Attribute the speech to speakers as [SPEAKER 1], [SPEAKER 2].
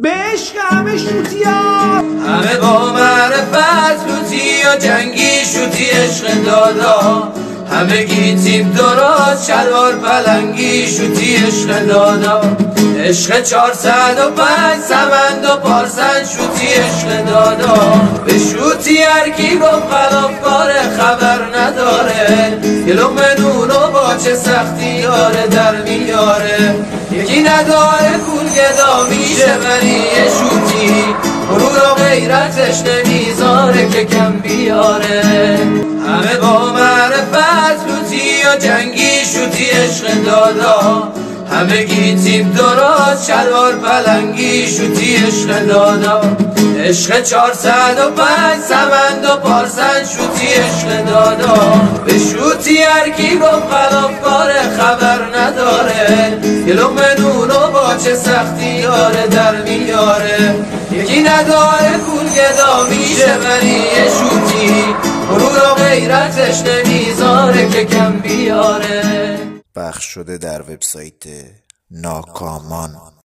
[SPEAKER 1] به عشق همه شوتیا،
[SPEAKER 2] همه با معرفت لوتی یا جنگی شوتی عشق دادا، همه گیتیم درست شلوار پلنگی شوتی عشق دادا، عشق 405 سمند و پارسن شوتی عشق دادا، به شوتی هرکی گفت خلافکار خبر نداره، یه لقمه نونو با چه سختی داره در میاره، یکی نداره کول گدا میشه ولی یه شوتی غرور و غیرتش نمیذاره که کم بیاره، همه با معرفت لوتی یا جنگی شوتی عشق دادا، همه گیتیم درست شلوار پلنگی شوتی عشق دادا، عشق 405 سمند و پارسن شوتی عشق دادا، به شوتی هرکی گفت خلافکار خبر نداره، یه لقمه نونو با چه سختی داره در میاره، یکی نداره کول گدا میشه ولی یه شوتی غرور و غیرتش نمیذاره که کم بیاره.
[SPEAKER 3] پخش شده در وبسایت ناکامان.